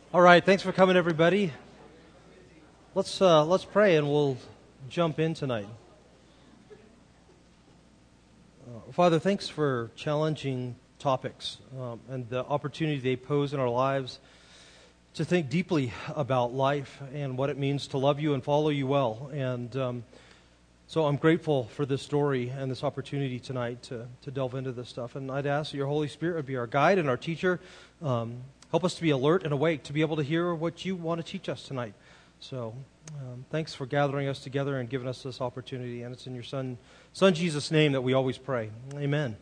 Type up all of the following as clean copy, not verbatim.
All right, thanks for coming, everybody. Let's pray and we'll jump in tonight. Father, thanks for challenging topics and the opportunity they pose in our lives to think deeply about life and what it means to love you and follow you well. And so I'm grateful for this story and this opportunity tonight to delve into this stuff. And I'd ask that your Holy Spirit would be our guide and our teacher. Help us to be alert and awake, to be able to hear what you want to teach us tonight. So thanks for gathering us together and giving us this opportunity. And it's in your Son Jesus' name that we always pray. Amen.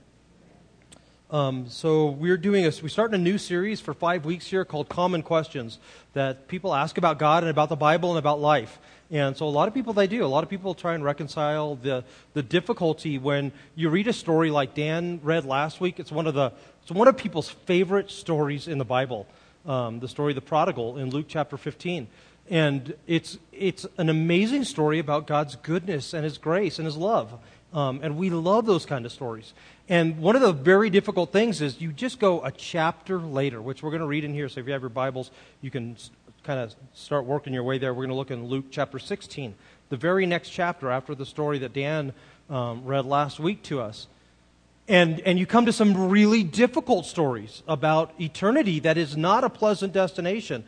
So we started a new series for 5 weeks here called Common Questions that people ask about God and about the Bible and about life. And so a lot of people try and reconcile the difficulty when you read a story like Dan read last week. It's one of people's favorite stories in the Bible, the story of the prodigal in Luke chapter 15. And it's an amazing story about God's goodness and His grace and His love. And we love those kind of stories. And one of the very difficult things is you just go a chapter later, which we're going to read in here. So if you have your Bibles, you can kind of start working your way there. We're going to look in Luke chapter 16, the very next chapter after the story that Dan read last week to us. And you come to some really difficult stories about eternity that is not a pleasant destination.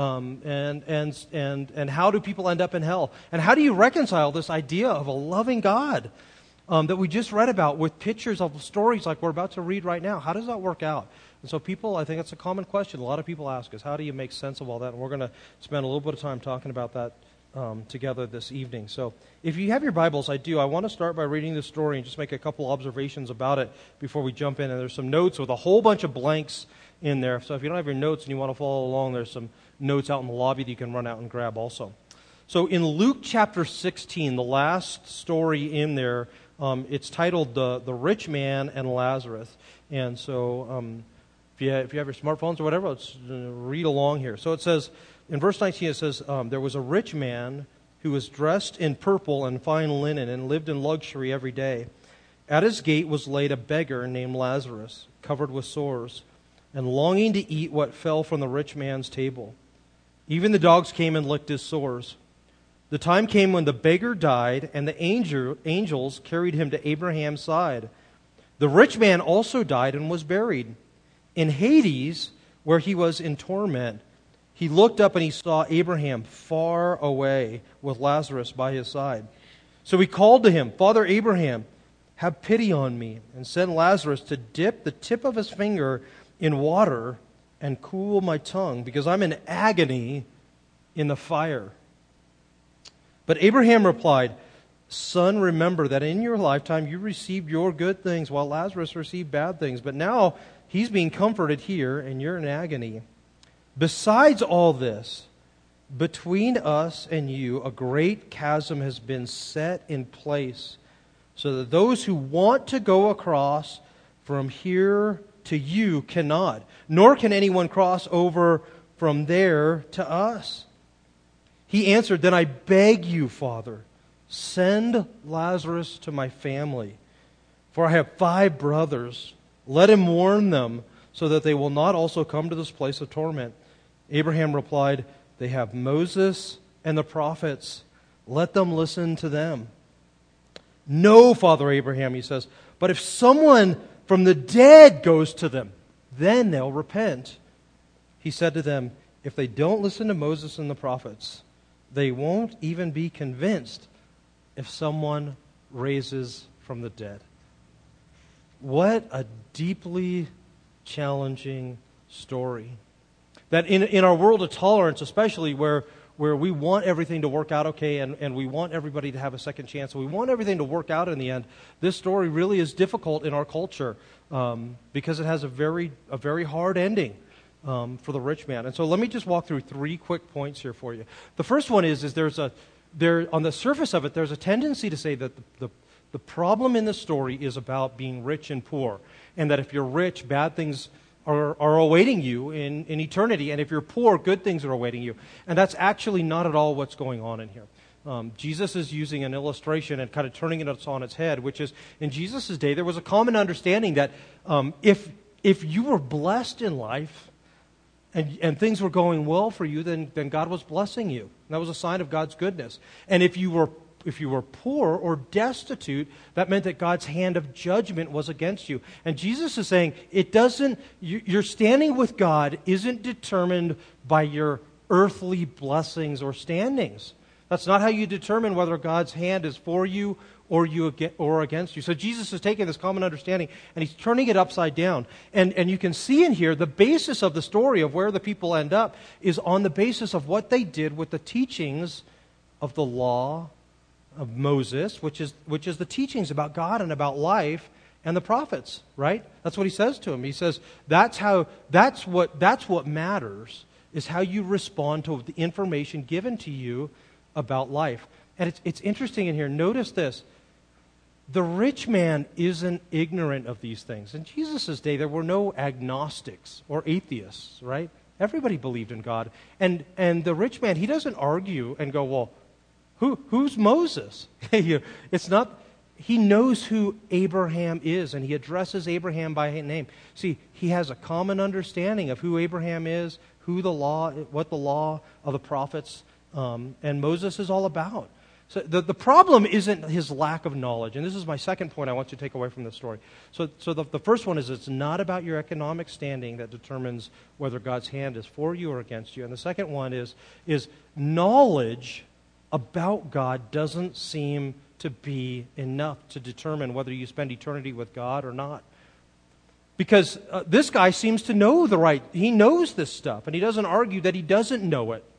And how do people end up in hell? And how do you reconcile this idea of a loving God that we just read about with pictures of stories like we're about to read right now? How does that work out? And so I think it's a common question. A lot of people ask us, how do you make sense of all that? And we're going to spend a little bit of time talking about that together this evening. So if you have your Bibles, I want to start by reading this story and just make a couple observations about it before we jump in. And there's some notes with a whole bunch of blanks in there. So if you don't have your notes and you want to follow along, there's some notes out in the lobby that you can run out and grab also. So in Luke chapter 16, the last story in there, it's titled the Rich Man and Lazarus. And so if you have your smartphones or whatever, let's read along here. So it says, in verse 19, it says, there was a rich man who was dressed in purple and fine linen and lived in luxury every day. At his gate was laid a beggar named Lazarus, covered with sores, and longing to eat what fell from the rich man's table. Even the dogs came and licked his sores. The time came when the beggar died, and the angels carried him to Abraham's side. The rich man also died and was buried. In Hades, where he was in torment, he looked up and he saw Abraham far away with Lazarus by his side. So he called to him, "Father Abraham, have pity on me, and send Lazarus to dip the tip of his finger in water and cool my tongue, because I'm in agony in the fire." But Abraham replied, "Son, remember that in your lifetime you received your good things, while Lazarus received bad things. But now he's being comforted here, and you're in agony. Besides all this, between us and you, a great chasm has been set in place, so that those who want to go across from here to you cannot, nor can anyone cross over from there to us." He answered, "Then I beg you, Father, send Lazarus to my family, for I have 5 brothers. Let him warn them, so that they will not also come to this place of torment." Abraham replied, "They have Moses and the prophets. Let them listen to them." "No, Father Abraham," he says, "but if someone from the dead goes to them, then they'll repent." He said to them, "If they don't listen to Moses and the prophets, they won't even be convinced if someone raises from the dead." What a deeply challenging story. That in our world of tolerance, especially where we want everything to work out okay and we want everybody to have a second chance, and we want everything to work out in the end, this story really is difficult in our culture because it has a very hard ending for the rich man. And so let me just walk through 3 quick points here for you. The first one is on the surface of it, there's a tendency to say that the problem in the story is about being rich and poor, and that if you're rich, bad things are awaiting you in eternity, and if you're poor, good things are awaiting you. And that's actually not at all what's going on in here. Jesus is using an illustration and kind of turning it on its head, which is, in Jesus' day, there was a common understanding that if you were blessed in life, and things were going well for you, then God was blessing you. And that was a sign of God's goodness. And if you were poor or destitute, that meant that God's hand of judgment was against you. And Jesus is saying, your standing with God isn't determined by your earthly blessings or standings. That's not how you determine whether God's hand is for you or against you. So Jesus is taking this common understanding and he's turning it upside down. And you can see in here the basis of the story of where the people end up is on the basis of what they did with the teachings of the law of Moses, which is the teachings about God and about life and the prophets, right? That's what he says to him. He says that's what matters, is how you respond to the information given to you about life. And it's interesting in here. Notice this. The rich man isn't ignorant of these things. In Jesus' day, there were no agnostics or atheists, right? Everybody believed in God. And the rich man, he doesn't argue and go, well, who's Moses? It's not. He knows who Abraham is, and he addresses Abraham by name. See, he has a common understanding of who Abraham is, what the law of the prophets and Moses is all about. So the problem isn't his lack of knowledge, and this is my second point I want you to take away from this story. So the first one is it's not about your economic standing that determines whether God's hand is for you or against you. And the second one is knowledge about God doesn't seem to be enough to determine whether you spend eternity with God or not. Because this guy seems to know he knows this stuff, and he doesn't argue that he doesn't know it.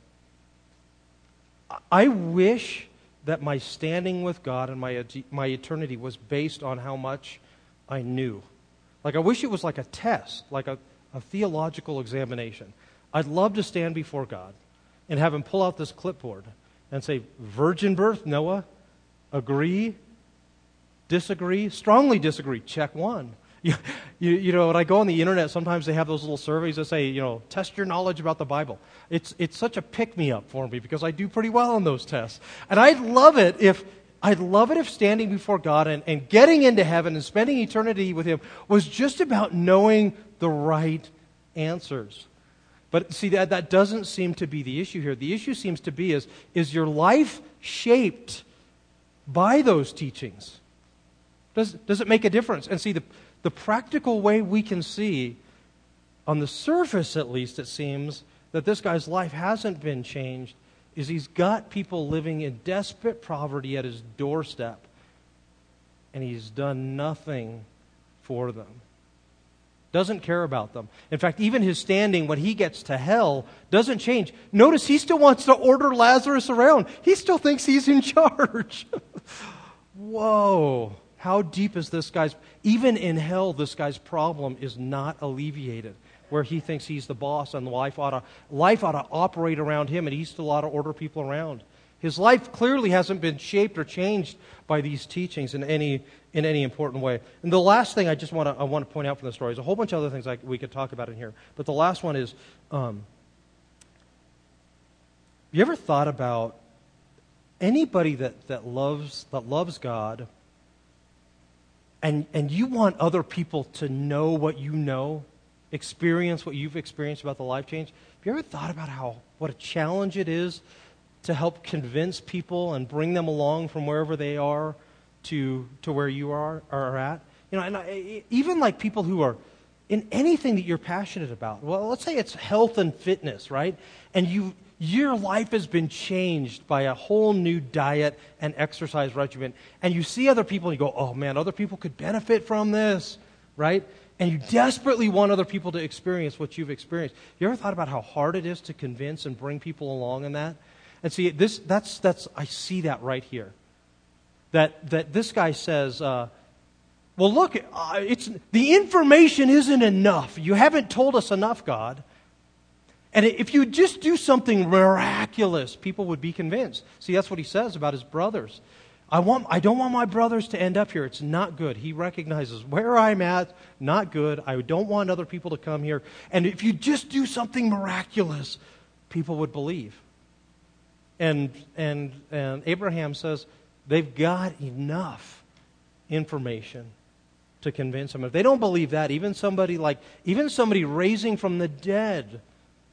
I wish that my standing with God and my eternity was based on how much I knew. Like, I wish it was like a test, like a theological examination. I'd love to stand before God and have him pull out this clipboard and say, virgin birth, Noah, agree, disagree, strongly disagree, check one. You know, when I go on the internet, sometimes they have those little surveys that say, test your knowledge about the Bible. It's such a pick-me-up for me because I do pretty well on those tests. And I'd love it if standing before God and getting into heaven and spending eternity with him was just about knowing the right answers. But see, that doesn't seem to be the issue here. The issue seems to be is your life shaped by those teachings? Does it make a difference? And see, the practical way we can see, on the surface at least it seems, that this guy's life hasn't been changed, is he's got people living in desperate poverty at his doorstep, and he's done nothing for them. Doesn't care about them. In fact, even his standing when he gets to hell doesn't change. Notice he still wants to order Lazarus around. He still thinks he's in charge. Whoa. How deep is this guy's... Even in hell, this guy's problem is not alleviated, where he thinks he's the boss and life ought to operate around him, and he still ought to order people around. His life clearly hasn't been shaped or changed by these teachings in any important way. And the last thing I want to point out from the story is a whole bunch of other things we could talk about in here. But the last one is, you ever thought about anybody that loves God, and you want other people to know what you know, experience what you've experienced about the life change? Have you ever thought about what a challenge it is to help convince people and bring them along from wherever they are to where you are at? Even like people who are in anything that you're passionate about. Well, let's say it's health and fitness, right? And your life has been changed by a whole new diet and exercise regimen. And you see other people and you go, oh man, other people could benefit from this, right? And you desperately want other people to experience what you've experienced. You ever thought about how hard it is to convince and bring people along in that? And see, I see that right here. That this guy says, well, look, the information isn't enough. You haven't told us enough, God. And if you just do something miraculous, people would be convinced. See, that's what he says about his brothers. I don't want my brothers to end up here. It's not good. He recognizes where I'm at, not good. I don't want other people to come here. And if you just do something miraculous, people would believe. And Abraham says they've got enough information to convince them. If they don't believe that, even somebody raising from the dead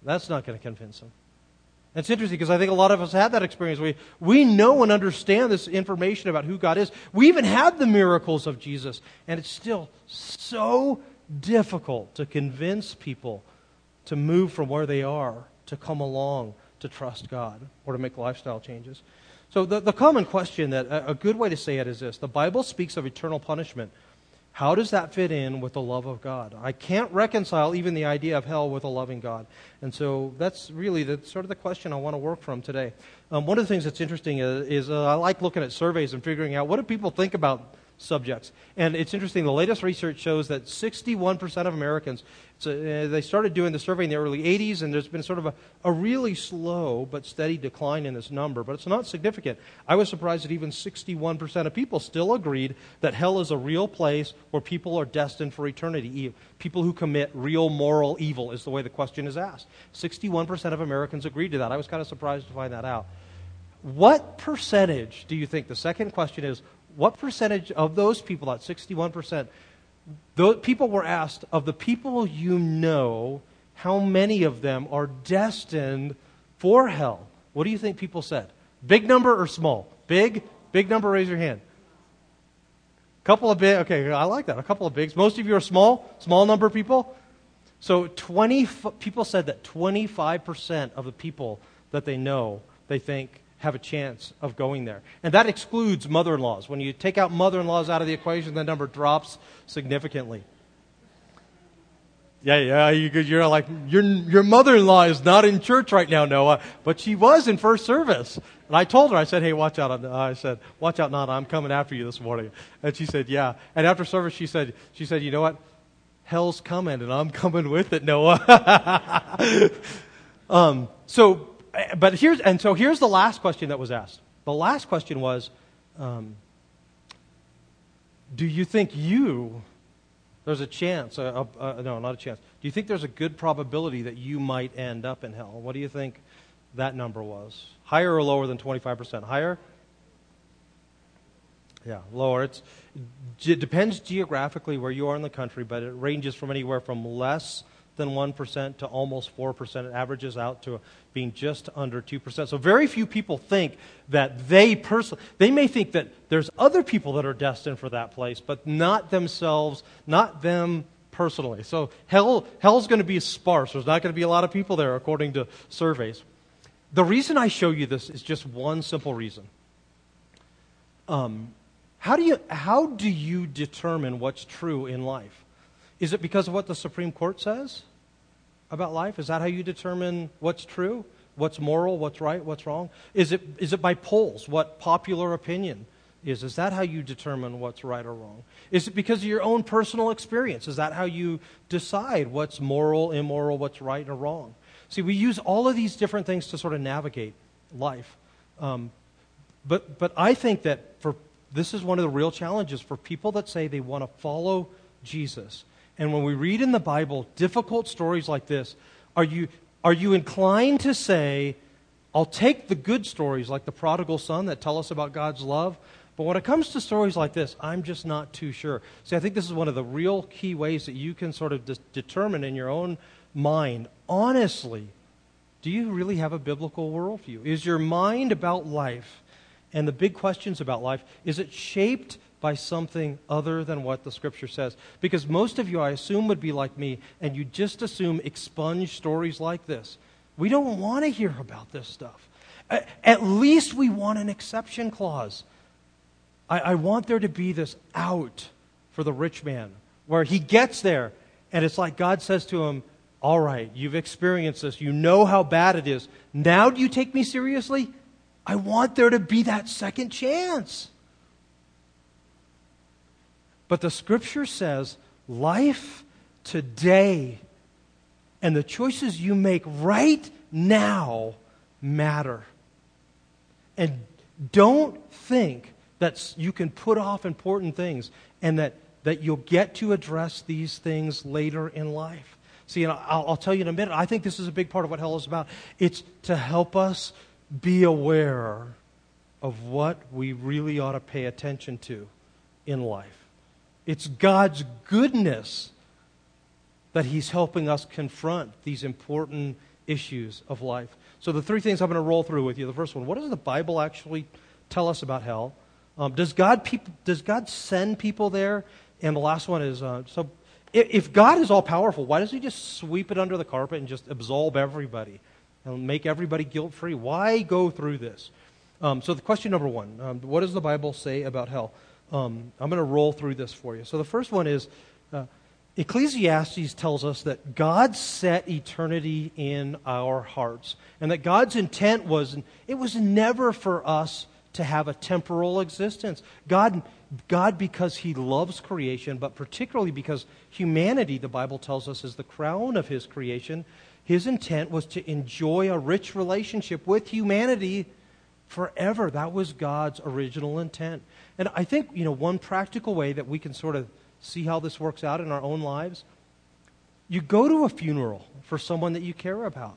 That's not going to convince them. It's interesting because I think a lot of us had that experience. We know and understand this information about who God is. We even had the miracles of Jesus. And it's still so difficult to convince people to move from where they are, to come along, to trust God, or to make lifestyle changes. So the common question, that a good way to say it is this: the Bible speaks of eternal punishment. How does that fit in with the love of God? I can't reconcile even the idea of hell with a loving God. And so that's really sort of the question I want to work from today. One of the things that's interesting is I like looking at surveys and figuring out what do people think about subjects. And it's interesting, the latest research shows that 61% of Americans, they started doing the survey in the early 80s, and there's been sort of a really slow but steady decline in this number, but it's not significant. I was surprised that even 61% of people still agreed that hell is a real place where people are destined for eternity. People who commit real moral evil is the way the question is asked. 61% of Americans agreed to that. I was kind of surprised to find that out. What percentage do you think, the second question is, what percentage of those people, that 61%, those people were asked, of the people you know, how many of them are destined for hell? What do you think people said? Big number or small? Big? Big number, raise your hand. Couple of big, okay, I like that. A couple of bigs. Most of you are small? Small number of people? So people said that 25% of the people that they know, they think, have a chance of going there. And that excludes mother-in-laws. When you take out mother-in-laws out of the equation, the number drops significantly. Yeah, you're like, your mother-in-law is not in church right now, Noah, but she was in first service. And I told her, I said, hey, watch out, Nana, I'm coming after you this morning. And she said, yeah. And after service, she said, you know what? Hell's coming, and I'm coming with it, Noah. Here's the last question that was asked. The last question was, do you think there's a chance, no, not a chance. Do you think there's a good probability that you might end up in hell? What do you think that number was? Higher or lower than 25%? Higher? Yeah, lower. It depends geographically where you are in the country, but it ranges from anywhere from less than 1% to almost 4%. It averages out to being just under 2%. So very few people think that they may think that there's other people that are destined for that place, but not themselves, not them personally. So hell's going to be sparse. There's not going to be a lot of people there according to surveys. The reason I show you this is just one simple reason. How do you determine what's true in life? Is it because of what the Supreme Court says about life? Is that how you determine what's true, what's moral, what's right, what's wrong? Is it by polls, what popular opinion is? Is that how you determine what's right or wrong? Is it because of your own personal experience? Is that how you decide what's moral, immoral, what's right or wrong? See, we use all of these different things to sort of navigate life. But I think that this is one of the real challenges for people that say they want to follow Jesus. And when we read in the Bible difficult stories like this, are you inclined to say, I'll take the good stories like the prodigal son that tell us about God's love, but when it comes to stories like this, I'm just not too sure. See, I think this is one of the real key ways that you can sort of determine in your own mind, honestly, do you really have a biblical worldview? Is your mind about life and the big questions about life, is it shaped by something other than what the Scripture says? Because most of you, I assume, would be like me, and you just assume expunge stories like this. We don't want to hear about this stuff. At least we want an exception clause. I want there to be this out for the rich man, where he gets there, and it's like God says to him, all right, you've experienced this. You know how bad it is. Now do you take me seriously? I want there to be that second chance. But the Scripture says life today and the choices you make right now matter. And don't think that you can put off important things and that you'll get to address these things later in life. See, and I'll tell you in a minute, I think this is a big part of what hell is about. It's to help us be aware of what we really ought to pay attention to in life. It's God's goodness that He's helping us confront these important issues of life. So the three things I'm going to roll through with you. The first one, what does the Bible actually tell us about hell? Does God send people there? And the last one is, so if God is all-powerful, why does he just sweep it under the carpet and just absolve everybody and make everybody guilt-free? Why go through this? So the question number one, what does the Bible say about hell? I'm going to roll through this for you. So the first one is, Ecclesiastes tells us that God set eternity in our hearts, and that God's intent was never for us to have a temporal existence. God, because he loves creation, but particularly because humanity, the Bible tells us, is the crown of his creation, his intent was to enjoy a rich relationship with humanity forever. That was God's original intent. And I think, one practical way that we can sort of see how this works out in our own lives, you go to a funeral for someone that you care about.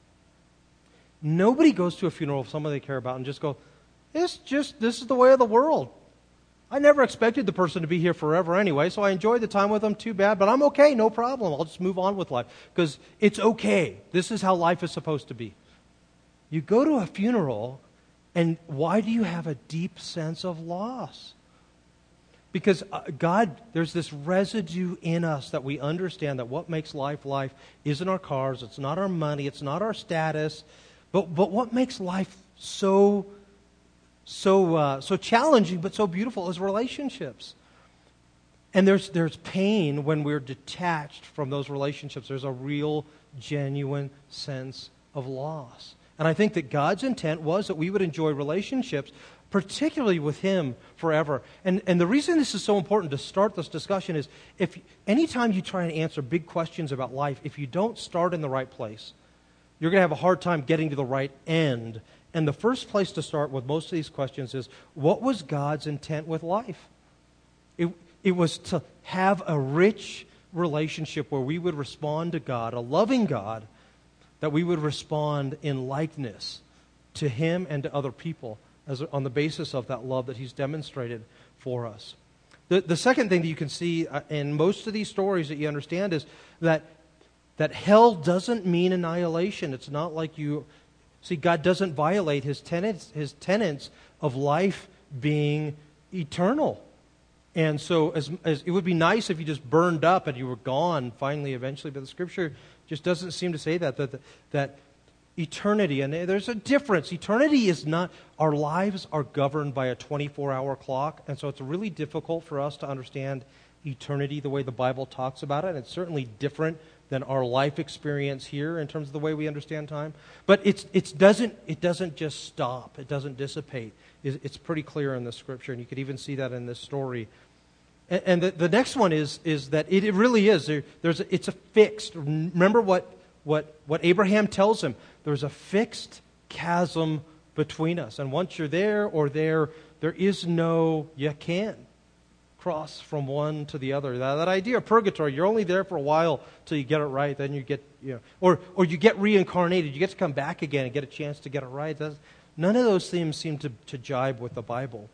Nobody goes to a funeral of someone they care about and just go, this is the way of the world. I never expected the person to be here forever anyway, so I enjoyed the time with them, too bad, but I'm okay, no problem. I'll just move on with life because it's okay. This is how life is supposed to be. You go to a funeral, and why do you have a deep sense of loss? Because there's this residue in us that we understand that what makes life isn't our cars, it's not our money, it's not our status, but what makes life so challenging but so beautiful is relationships. And there's pain when we're detached from those relationships. There's a real, genuine sense of loss. And I think that God's intent was that we would enjoy relationships, particularly with him, forever. And the reason this is so important to start this discussion is anytime you try and answer big questions about life, if you don't start in the right place, you're going to have a hard time getting to the right end. And the first place to start with most of these questions is, what was God's intent with life? It was to have a rich relationship where we would respond to God, a loving God, that we would respond in likeness to him and to other people on the basis of that love that he's demonstrated for us. The second thing that you can see in most of these stories that you understand is that hell doesn't mean annihilation. It's not like God doesn't violate his tenets of life being eternal. And so as it would be nice if you just burned up and you were gone finally, eventually, but the Scripture just doesn't seem to say that eternity, and there's a difference. Eternity is not, our lives are governed by a 24-hour clock, and so it's really difficult for us to understand eternity the way the Bible talks about it, and it's certainly different than our life experience here in terms of the way we understand time. But it doesn't just stop. It doesn't dissipate. It's pretty clear in the Scripture, and you could even see that in this story. And the next one is that it really is. It's a fixed. Remember what Abraham tells him. There's a fixed chasm between us. And once you're there, there is you can't cross from one to the other. That idea of purgatory, you're only there for a while till you get it right. Then you get, or you get reincarnated. You get to come back again and get a chance to get it right. None of those themes seem to jibe with the Bible.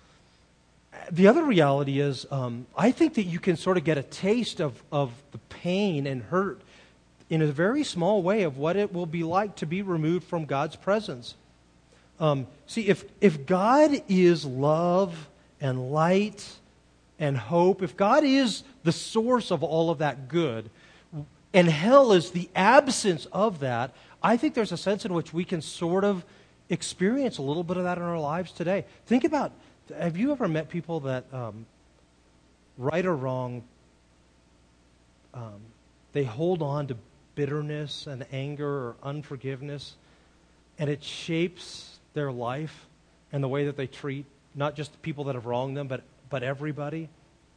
The other reality is, I think that you can sort of get a taste of the pain and hurt in a very small way of what it will be like to be removed from God's presence. See, if God is love and light and hope, if God is the source of all of that good, and hell is the absence of that, I think there's a sense in which we can sort of experience a little bit of that in our lives today. Think about, have you ever met people that, right or wrong, they hold on to bitterness and anger or unforgiveness, and it shapes their life and the way that they treat not just the people that have wronged them, but everybody?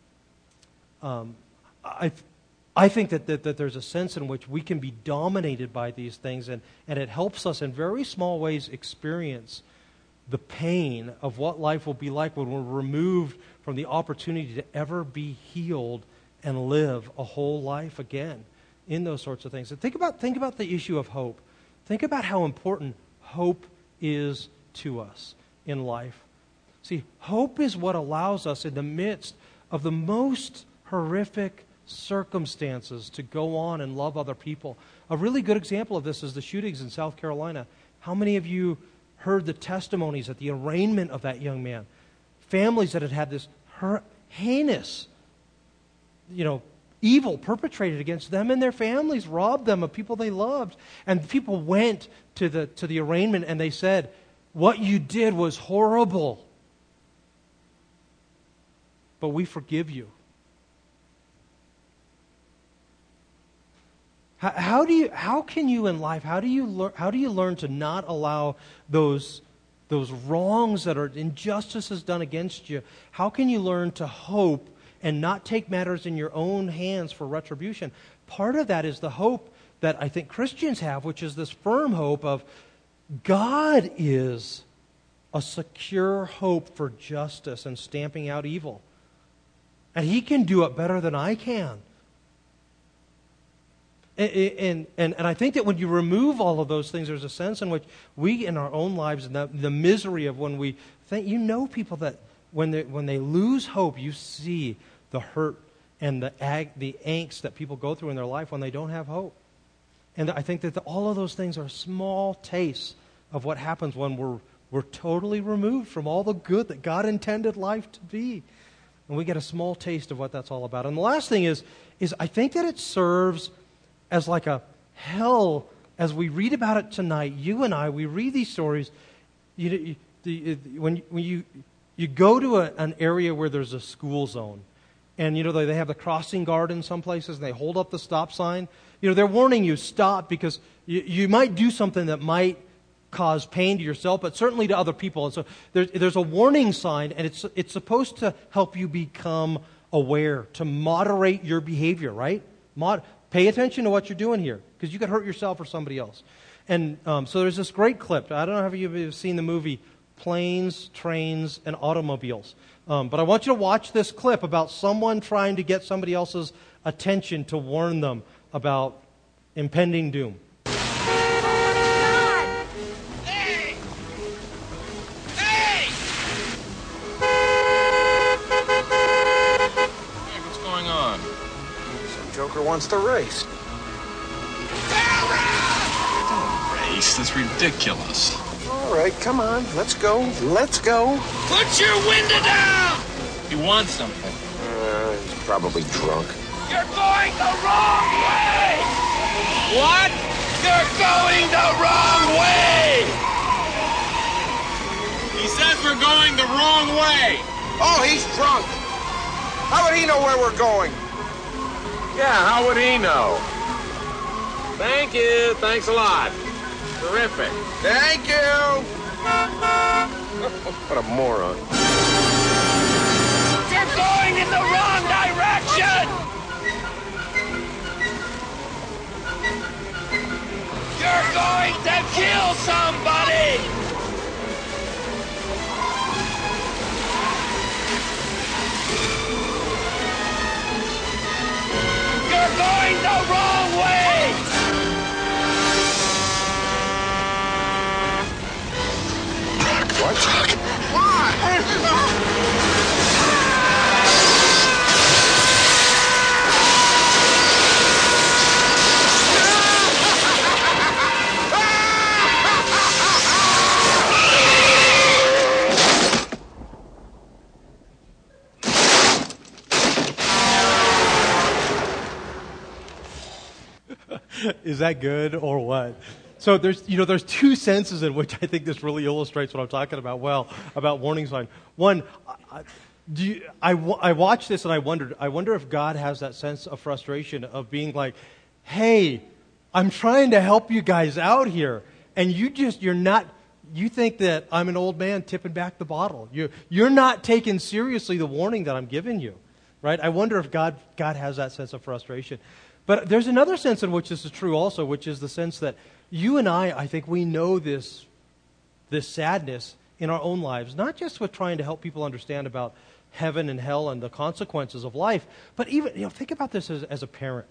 I think that there's a sense in which we can be dominated by these things, and it helps us in very small ways experience the pain of what life will be like when we're removed from the opportunity to ever be healed and live a whole life again in those sorts of things. And think about the issue of hope. Think about how important hope is to us in life. See, hope is what allows us in the midst of the most horrific circumstances to go on and love other people. A really good example of this is the shootings in South Carolina. How many of you heard the testimonies at the arraignment of that young man? Families that had had this heinous, evil perpetrated against them and their families, robbed them of people they loved. And people went to the arraignment and they said, "What you did was horrible, but we forgive you." How can you in life, how do you learn to not allow those wrongs that are injustices done against you? How can you learn to hope and not take matters in your own hands for retribution? Part of that is the hope that I think Christians have, which is this firm hope of God is a secure hope for justice and stamping out evil. And He can do it better than I can. And I think that when you remove all of those things, there's a sense in which we, in our own lives, and the misery of when we think, people that when they lose hope, you see the hurt and the angst that people go through in their life when they don't have hope. And I think that all of those things are small tastes of what happens when we're totally removed from all the good that God intended life to be. And we get a small taste of what that's all about. And the last thing is I think that it serves as like a hell. As we read about it tonight, you and I, we read these stories. When you go to an area where there's a school zone, and they have the crossing guard in some places, and they hold up the stop sign. They're warning you, stop, because you might do something that might cause pain to yourself, but certainly to other people. And so there's a warning sign, and it's supposed to help you become aware, to moderate your behavior, right? Pay attention to what you're doing here, because you could hurt yourself or somebody else. And so there's this great clip. I don't know if you've seen the movie Planes, Trains, and Automobiles. But I want you to watch this clip about someone trying to get somebody else's attention to warn them about impending doom. Hey! Hey! Hey, what's going on? Some joker wants to race. Don't race. That's ridiculous. All right, come on. Let's go. Let's go. Put your window down! He wants something. He's probably drunk. You're going the wrong way! What? You're going the wrong way! He says we're going the wrong way. Oh, he's drunk. How would he know where we're going? Yeah, how would he know? Thank you. Thanks a lot. Terrific. Thank you. What a moron. You're going in the wrong direction! You're going to kill somebody! You're going the wrong way! What? Why? Is that good or what? So there's two senses in which I think this really illustrates what I'm talking about well, about warning sign. One, I watched this and I wonder if God has that sense of frustration of being like, hey, I'm trying to help you guys out here, and you think that I'm an old man tipping back the bottle. You're not taking seriously the warning that I'm giving you, right? I wonder if God has that sense of frustration. But there's another sense in which this is true also, which is the sense that you and I think we know this sadness in our own lives, not just with trying to help people understand about heaven and hell and the consequences of life, but even, think about this as a parent.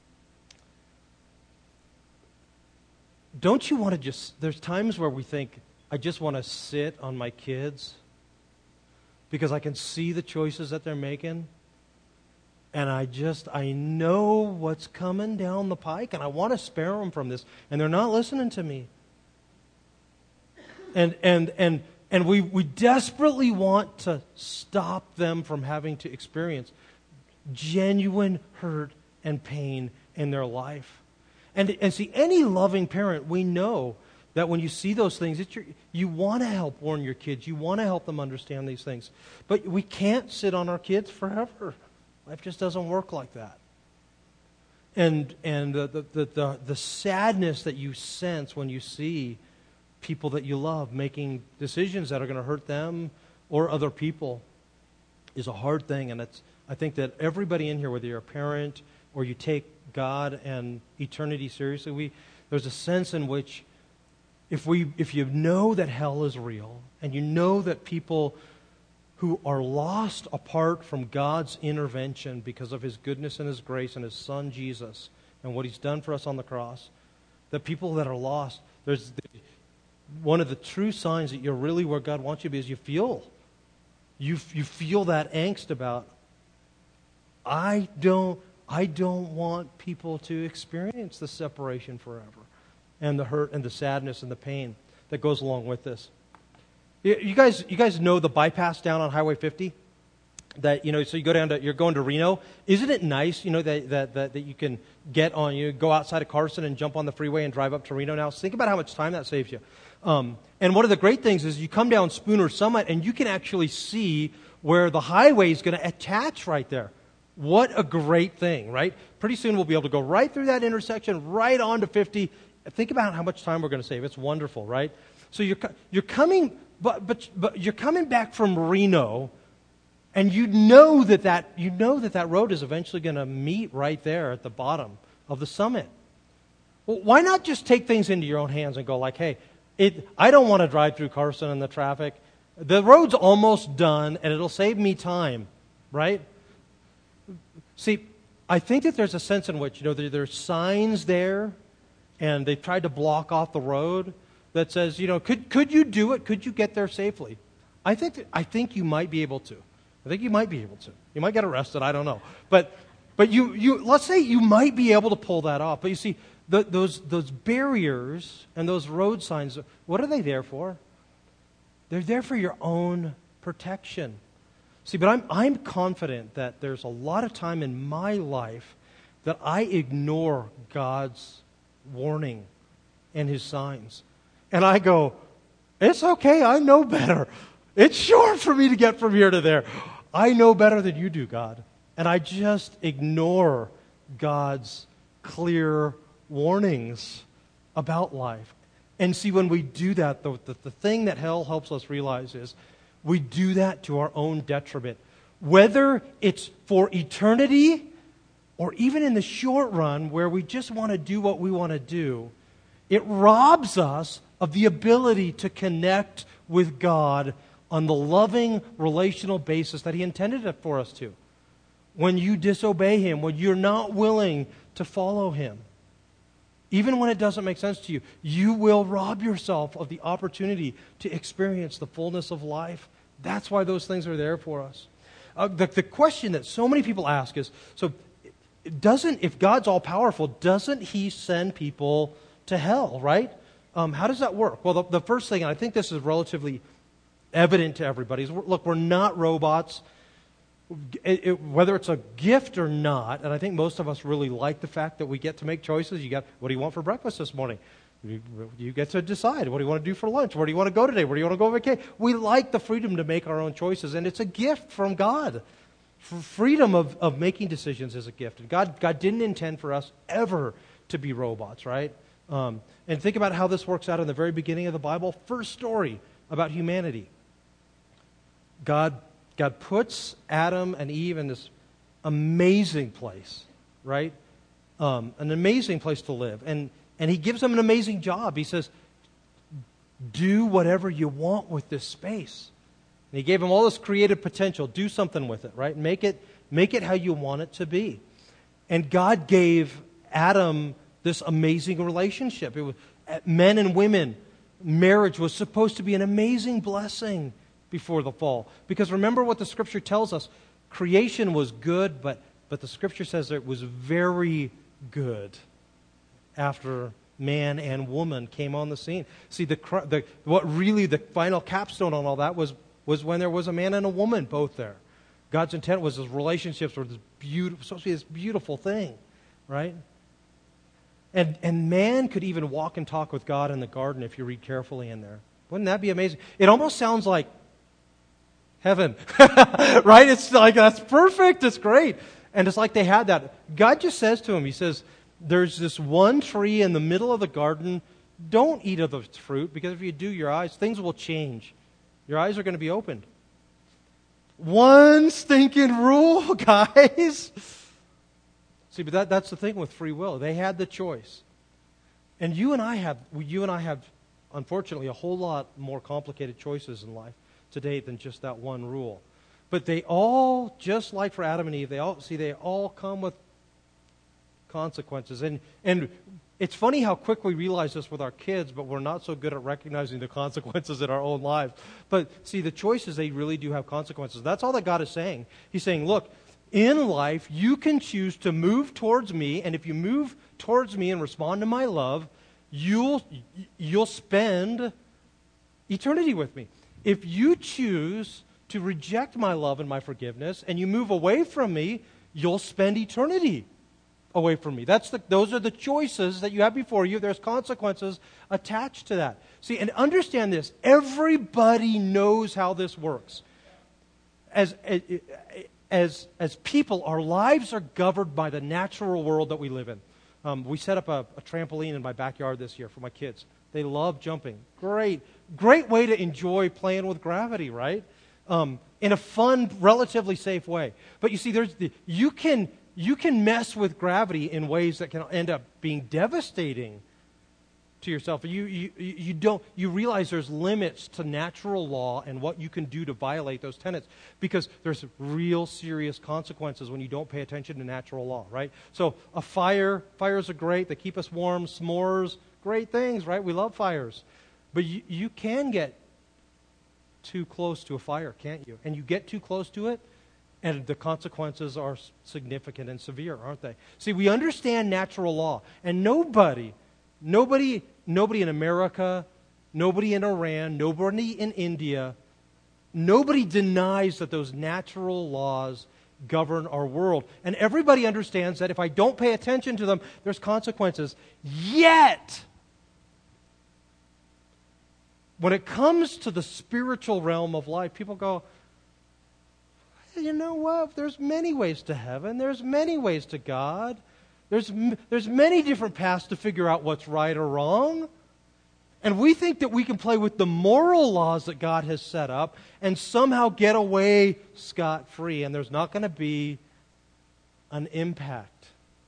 Don't you want to there's times where we think, I just want to sit on my kids because I can see the choices that they're making, and I know what's coming down the pike, and I want to spare them from this, and they're not listening to me. And we desperately want to stop them from having to experience genuine hurt and pain in their life. And see, any loving parent, we know that when you see those things, you want to help warn your kids. You want to help them understand these things. But we can't sit on our kids forever. Life just doesn't work like that. And the sadness that you sense when you see people that you love making decisions that are going to hurt them or other people is a hard thing. And I think that everybody in here, whether you're a parent or you take God and eternity seriously, there's a sense in which if you know that hell is real, and you know that people who are lost apart from God's intervention because of His goodness and His grace and His Son Jesus and what He's done for us on the cross, that people that are lost, there's one of the true signs that you're really where God wants you to be is you feel that angst about, I don't want people to experience the separation forever and the hurt and the sadness and the pain that goes along with this. You guys know the bypass down on Highway 50? That, so you go down you're going to Reno. Isn't it nice, that you can go outside of Carson and jump on the freeway and drive up to Reno now? So think about how much time that saves you. And one of the great things is you come down Spooner Summit and you can actually see where the highway is going to attach right there. What a great thing, right? Pretty soon we'll be able to go right through that intersection, right onto 50. Think about how much time we're going to save. It's wonderful, right? So you're coming, but you're coming back from Reno, and you know that road is eventually going to meet right there at the bottom of the summit. Well, why not just take things into your own hands and go like, hey, I don't want to drive through Carson in the traffic. The road's almost done, and it'll save me time, right? See, I think that there's a sense in which, there's signs there, and they've tried to block off the road that says, could you do it? Could you get there safely? I think you might be able to. I think you might be able to. You might get arrested. I don't know. But you let's say you might be able to pull that off. But you see, those barriers and those road signs, what are they there for? They're there for your own protection. See, but I'm confident that there's a lot of time in my life that I ignore God's warning and His signs. And I go, it's okay, I know better. It's short for me to get from here to there. I know better than you do, God. And I just ignore God's clear warnings about life. And see, when we do that, the thing that hell helps us realize is we do that to our own detriment. Whether it's for eternity or even in the short run where we just want to do what we want to do, it robs us of the ability to connect with God on the loving relational basis that He intended it for us to. When you disobey Him, when you're not willing to follow Him, even when it doesn't make sense to you, you will rob yourself of the opportunity to experience the fullness of life. That's why those things are there for us. The question that so many people ask is, so if God's all-powerful, doesn't He send people to hell, right? How does that work? Well, the first thing, and I think this is relatively evident to everybody, is look, we're not robots. Whether it's a gift or not, and I think most of us really like the fact that we get to make choices. What do you want for breakfast this morning? You get to decide. What do you want to do for lunch? Where do you want to go today? Where do you want to go on vacation? We like the freedom to make our own choices, and it's a gift from God. Freedom of making decisions is a gift. And God didn't intend for us ever to be robots, right? And think about how this works out in the very beginning of the Bible. First story about humanity. God puts Adam and Eve in this amazing place, right? An amazing place to live. And He gives them an amazing job. He says, do whatever you want with this space. And He gave them all this creative potential. Do something with it, right? Make it how you want it to be. And God gave Adam this amazing relationship. It was men and women. Marriage was supposed to be an amazing blessing before the fall. Because remember what the Scripture tells us. Creation was good, but But the Scripture says it was very good after man and woman came on the scene. See, what really the final capstone on all that was when there was a man and a woman both there. God's intent was his relationships were supposed to be this beautiful thing, right? And man could even walk and talk with God in the garden if you read carefully in there. Wouldn't that be amazing? It almost sounds like heaven, right? It's like, that's perfect, it's great. And it's like they had that. God just says to him, he says, there's this one tree in the middle of the garden. Don't eat of the fruit, because if you do, things will change. Your eyes are going to be opened. One stinking rule, guys. See, but that's the thing with free will. They had the choice. And you and I have, unfortunately, a whole lot more complicated choices in life today than just that one rule. But they all, just like for Adam and Eve, they all come with consequences. And it's funny how quick we realize this with our kids, but we're not so good at recognizing the consequences in our own lives. But see, the choices, they really do have consequences. That's all that God is saying. He's saying, look, in life, you can choose to move towards me, and if you move towards me and respond to my love, you'll spend eternity with me. If you choose to reject my love and my forgiveness, and you move away from me, you'll spend eternity away from me. Those are the choices that you have before you. There's consequences attached to that. See, and understand this. Everybody knows how this works. As people, our lives are governed by the natural world that we live in. We set up a trampoline in my backyard this year for my kids. They love jumping. Great way to enjoy playing with gravity, right? In a fun, relatively safe way. But you see, you can mess with gravity in ways that can end up being devastating to yourself. You realize there's limits to natural law and what you can do to violate those tenets, because there's real serious consequences when you don't pay attention to natural law, right? So fires are great. They keep us warm. S'mores, great things, right? We love fires. But you can get too close to a fire, can't you? And you get too close to it, and the consequences are significant and severe, aren't they? See, we understand natural law, and nobody in America, nobody in Iran, nobody in India, nobody denies that those natural laws govern our world. And everybody understands that if I don't pay attention to them, there's consequences. Yet, when it comes to the spiritual realm of life, people go, you know what? There's many ways to heaven. There's many ways to God. There's many different paths to figure out what's right or wrong. And we think that we can play with the moral laws that God has set up and somehow get away scot-free, and there's not going to be an impact.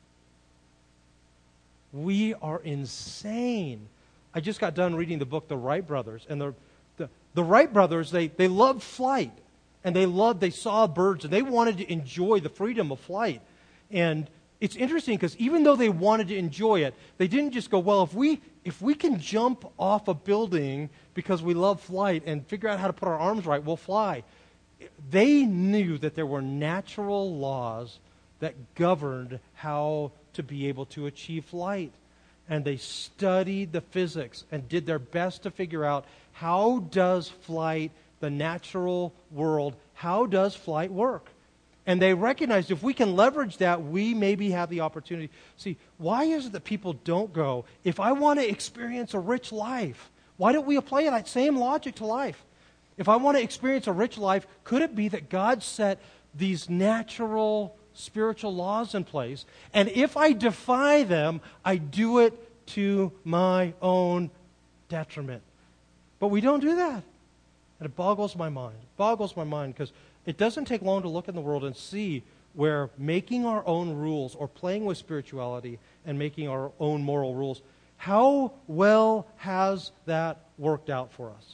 We are insane. I just got done reading the book The Wright Brothers, and the Wright Brothers, they loved flight, and they saw birds, and they wanted to enjoy the freedom of flight. And it's interesting because even though they wanted to enjoy it, they didn't just go, well, if we can jump off a building because we love flight and figure out how to put our arms right, we'll fly. They knew that there were natural laws that governed how to be able to achieve flight. And they studied the physics and did their best to figure out, how does flight, the natural world, how does flight work? And they recognized if we can leverage that, we maybe have the opportunity. See, why is it that people don't go, if I want to experience a rich life, why don't we apply that same logic to life? If I want to experience a rich life, could it be that God set these natural spiritual laws in place, and if I defy them, I do it to my own detriment? But we don't do that. And it boggles my mind. It boggles my mind because it doesn't take long to look in the world and see where making our own rules or playing with spirituality and making our own moral rules, how well has that worked out for us?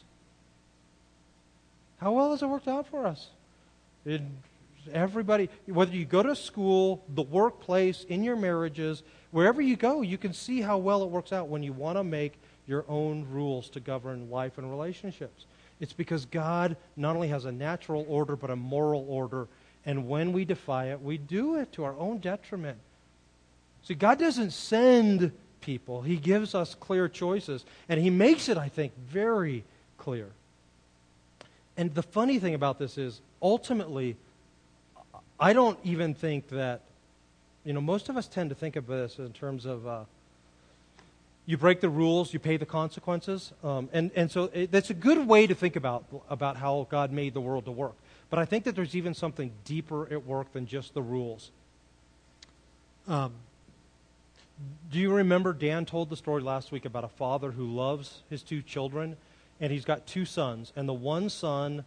How well has it worked out for us? Everybody, whether you go to school, the workplace, in your marriages, wherever you go, you can see how well it works out when you want to make your own rules to govern life and relationships. It's because God not only has a natural order, but a moral order, And when we defy it, we do it to our own detriment. See, God doesn't send people. He gives us clear choices. And He makes it, I think, very clear. And the funny thing about this is, ultimately, I don't even think that, most of us tend to think of this in terms of you break the rules, you pay the consequences. And so that's a good way to think about how God made the world to work. But I think that there's even something deeper at work than just the rules. Do you remember Dan told the story last week about a father who loves his two children, and he's got two sons, and the one son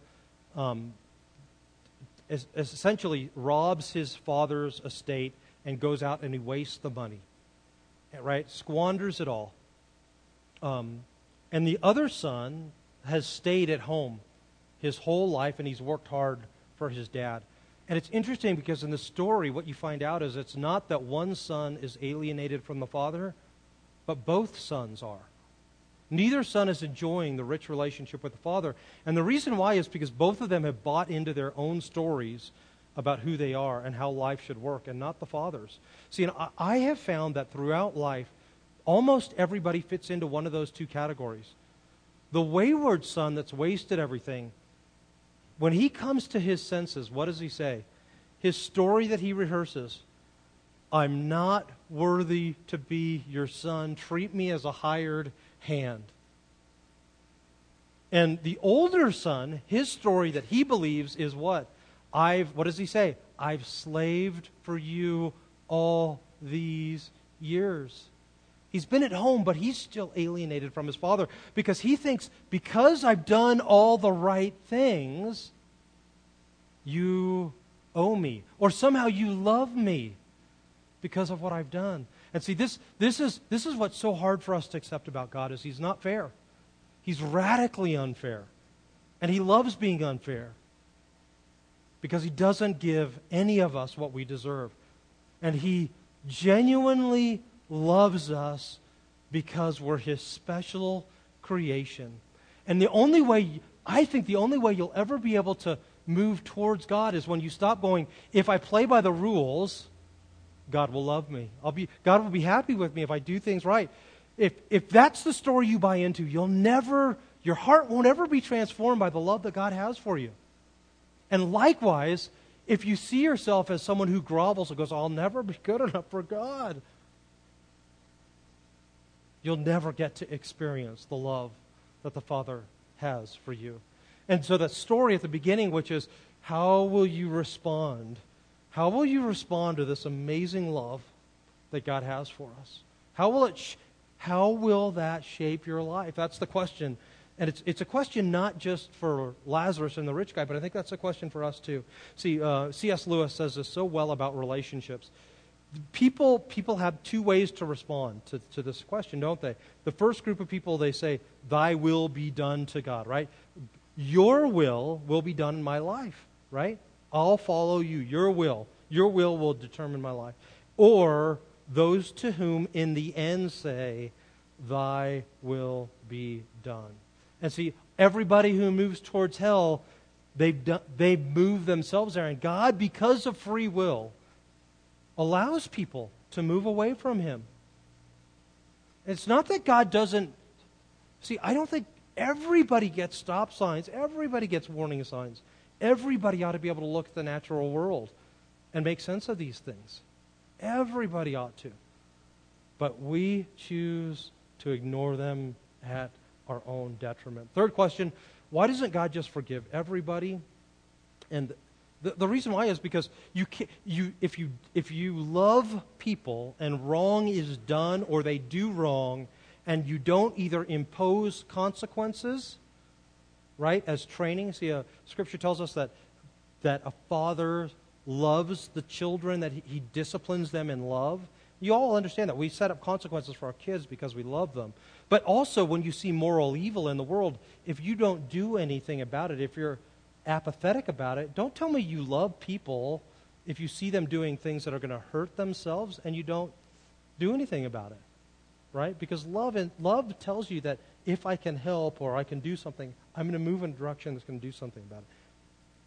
essentially robs his father's estate and goes out and he wastes the money, right? Squanders it all. And the other son has stayed at home his whole life, and he's worked hard for his dad. And it's interesting because in the story, what you find out is it's not that one son is alienated from the father, but both sons are. Neither son is enjoying the rich relationship with the father. And the reason why is because both of them have bought into their own stories about who they are and how life should work, and not the father's. See, and I have found that throughout life, almost everybody fits into one of those two categories. The wayward son that's wasted everything, when he comes to his senses, what does he say? His story that he rehearses, I'm not worthy to be your son. Treat me as a hired hand. And the older son, his story that he believes is what? What does he say? I've slaved for you all these years. He's been at home, but he's still alienated from his father because he thinks, because I've done all the right things, you owe me. Or somehow you love me because of what I've done. And see, this is what's so hard for us to accept about God, is He's not fair. He's radically unfair. And He loves being unfair because He doesn't give any of us what we deserve. And He genuinely loves us because we're His special creation. And I think the only way you'll ever be able to move towards God is when you stop going, if I play by the rules, God will love me. God will be happy with me if I do things right. If that's the story you buy into, your heart won't ever be transformed by the love that God has for you. And likewise, if you see yourself as someone who grovels and goes, I'll never be good enough for God, you'll never get to experience the love that the Father has for you. And so that story at the beginning, which is, how will you respond? How will you respond to this amazing love that God has for us? How will that shape your life? That's the question. And it's a question not just for Lazarus and the rich guy, but I think that's a question for us too. See, C.S. Lewis says this so well about relationships. People have two ways to respond to this question, don't they? The first group of people, they say, thy will be done to God, right? Your will be done in my life, right? I'll follow you. Your will will determine my life. Or those to whom in the end say, thy will be done. And see, everybody who moves towards hell, they've moved themselves there. And God, because of free will, allows people to move away from Him. It's not that God doesn't... See, I don't think everybody gets stop signs. Everybody gets warning signs. Everybody ought to be able to look at the natural world and make sense of these things. Everybody ought to. But we choose to ignore them at our own detriment. Third question, why doesn't God just forgive everybody? And the reason why is because if you love people and wrong is done or they do wrong, and you don't either impose consequences, right, as training. See, Scripture tells us that a father loves the children, that he disciplines them in love. You all understand that. We set up consequences for our kids because we love them. But also, when you see moral evil in the world, if you don't do anything about it, if you're apathetic about it, don't tell me you love people if you see them doing things that are going to hurt themselves and you don't do anything about it. Right? Because love tells you that if I can help or I can do something, I'm going to move in a direction that's going to do something about it.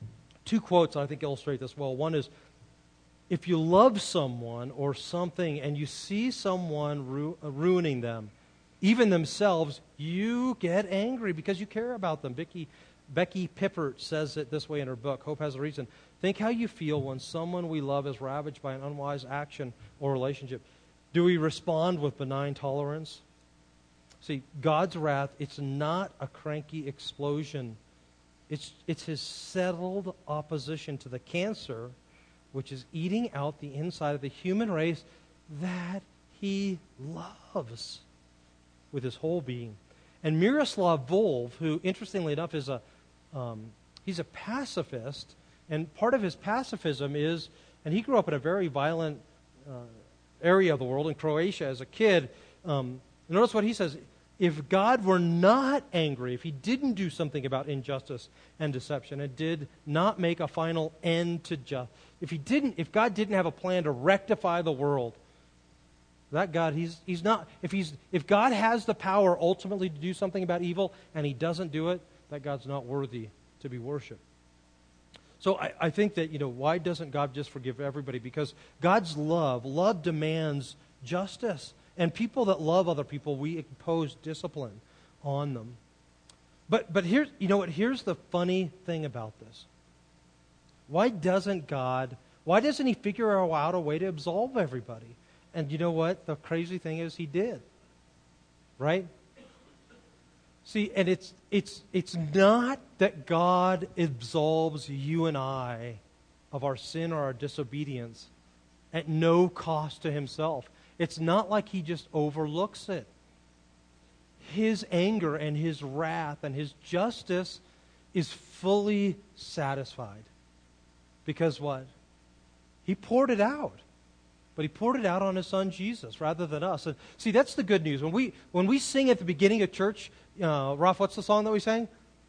Two quotes I think illustrate this well. One is, if you love someone or something and you see someone ruining them, even themselves, you get angry because you care about them. Becky Pippert says it this way in her book, Hope Has a Reason. Think how you feel when someone we love is ravaged by an unwise action or relationship. Do we respond with benign tolerance? See, God's wrath, it's not a cranky explosion. It's his settled opposition to the cancer, which is eating out the inside of the human race that he loves with his whole being. And Miroslav Volf, who interestingly enough is he's a pacifist, and part of his pacifism is, and he grew up in a very violent area of the world in Croatia as a kid. Notice what he says. If God were not angry, if he didn't do something about injustice and deception and did not make a final end to justice, if God didn't have a plan to rectify the world, that God, he's not, if God has the power ultimately to do something about evil and he doesn't do it, that God's not worthy to be worshipped. So I think that, why doesn't God just forgive everybody? Because God's love demands justice. And people that love other people, we impose discipline on them. But here's, here's the funny thing about this. Why doesn't he figure out a way to absolve everybody? And you know what? The crazy thing is he did. Right? See, and it's not that God absolves you and I of our sin or our disobedience at no cost to himself. It's not like he just overlooks it. His anger and his wrath and his justice is fully satisfied. Because what? He poured it out. But he poured it out on his son Jesus rather than us. And see, that's the good news. When we sing at the beginning of church, Ralph, what's the song that we sang?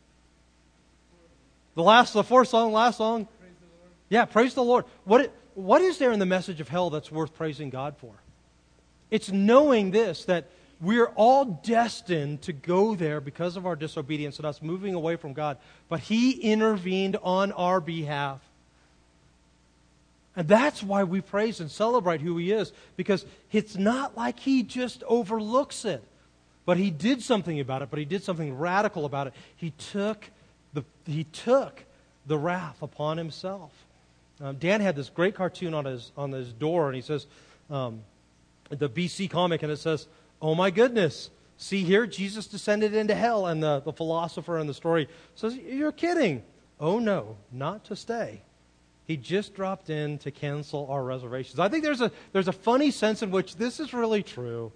The fourth song, last song? Praise the Lord. Yeah, praise the Lord. What is there in the message of hell that's worth praising God for? It's knowing this, that we're all destined to go there because of our disobedience and us moving away from God. But he intervened on our behalf. And that's why we praise and celebrate who he is. Because it's not like he just overlooks it. But he did something about it. But he did something radical about it. He took the wrath upon himself. Dan had this great cartoon on his door. And he says, the BC comic, and it says, "Oh my goodness, see here, Jesus descended into hell." And the philosopher in the story says, "You're kidding." "Oh no, not to stay. He just dropped in to cancel our reservations." I think there's a funny sense in which this is really true.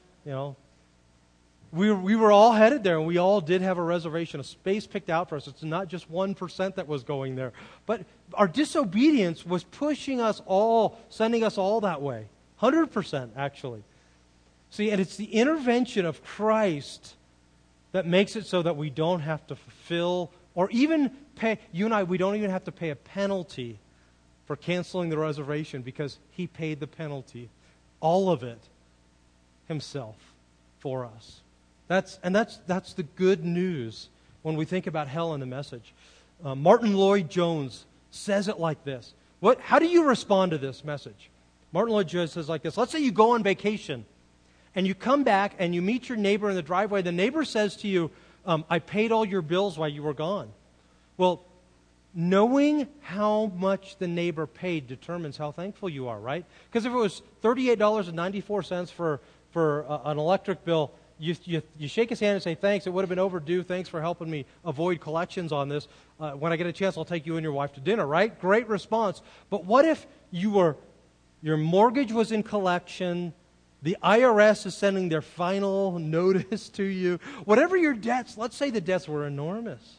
We were all headed there, and we all did have a reservation, a space picked out for us. It's not just 1% that was going there. But our disobedience was pushing us all, sending us all that way. 100% actually. See, and it's the intervention of Christ that makes it so that we don't have to fulfill or even pay, you and I, we don't even have to pay a penalty for canceling the reservation because he paid the penalty, all of it, himself for us. That's the good news when we think about hell in the message. Martin Lloyd-Jones says it like this. How do you respond to this message? Martin Lloyd-Jones says like this. Let's say you go on vacation and you come back and you meet your neighbor in the driveway. The neighbor says to you, "I paid all your bills while you were gone." Well, knowing how much the neighbor paid determines how thankful you are, right? Because if it was $38.94 for an electric bill, you shake his hand and say, "Thanks, it would have been overdue. Thanks for helping me avoid collections on this. When I get a chance, I'll take you and your wife to dinner," right? Great response. But what if your mortgage was in collection, the IRS is sending their final notice to you, whatever your debts, let's say the debts were enormous.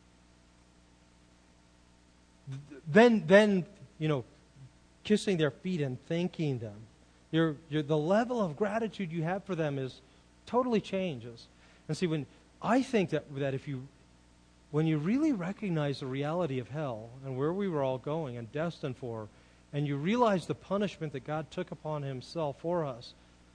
Then kissing their feet and thanking them. The level of gratitude you have for them is totally changes. And see, I think that when you really recognize the reality of hell and where we were all going and destined for, and you realize the punishment that God took upon himself for us,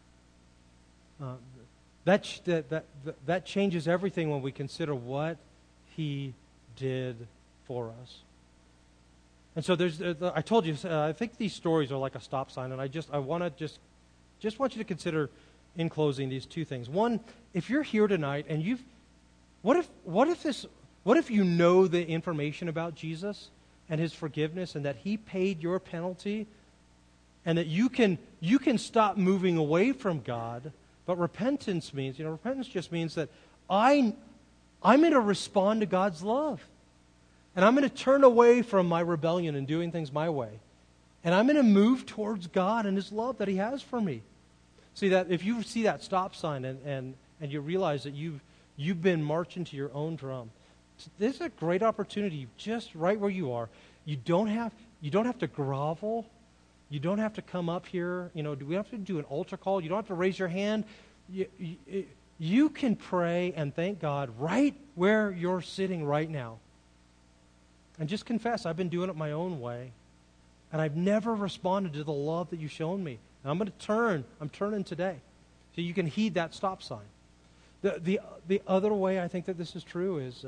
that changes everything when we consider what he did for us. And so I told you, I think these stories are like a stop sign, and I want you to consider in closing these two things. One, if you're here tonight and what if you know the information about Jesus and his forgiveness and that he paid your penalty and that you can stop moving away from God, but repentance just means that I'm going to respond to God's love. And I'm going to turn away from my rebellion and doing things my way. And I'm going to move towards God and his love that he has for me. See that if you see that stop sign and you realize that you've been marching to your own drum, this is a great opportunity just right where you are. You don't have to grovel. You don't have to come up here. Do we have to do an altar call? You don't have to raise your hand. You can pray and thank God right where you're sitting right now. And just confess, I've been doing it my own way. And I've never responded to the love that you've shown me. And I'm going to turn. I'm turning today. So you can heed that stop sign. The other way I think that this is true is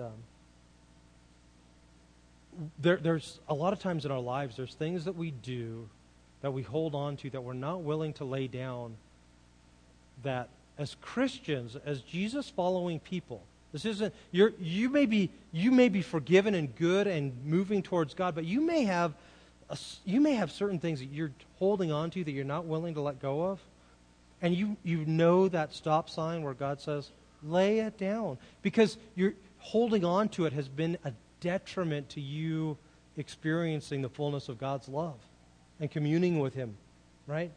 there's a lot of times in our lives, there's things that we do that we hold on to that we're not willing to lay down, that as Christians, as Jesus-following people, this isn't you may be forgiven and good and moving towards God, but you may have certain things that you're holding on to that you're not willing to let go of, and you know that stop sign where God says, lay it down, because you're holding on to it has been a detriment to you experiencing the fullness of God's love and communing with him, right?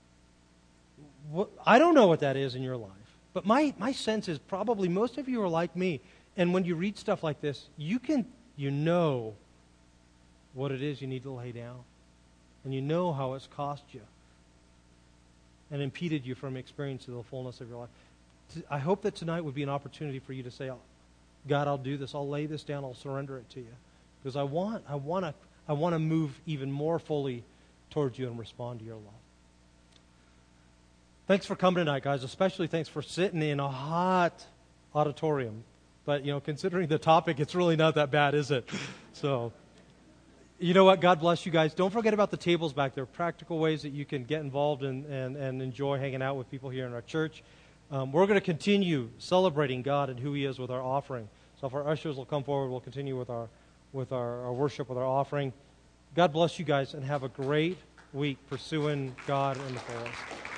I don't know what that is in your life. But my sense is probably most of you are like me. And when you read stuff like this, you know what it is you need to lay down. And you know how it's cost you and impeded you from experiencing the fullness of your life. I hope that tonight would be an opportunity for you to say, God, I'll do this. I'll lay this down. I'll surrender it to you. Because I want to move even more fully towards you and respond to your love. Thanks for coming tonight, guys. Especially thanks for sitting in a hot auditorium. But, considering the topic, it's really not that bad, is it? So, you know what? God bless you guys. Don't forget about the tables back there. Practical ways that you can get involved and enjoy hanging out with people here in our church. We're going to continue celebrating God and who he is with our offering. So if our ushers will come forward, we'll continue with our worship, with our offering. God bless you guys and have a great week pursuing God in the fullest.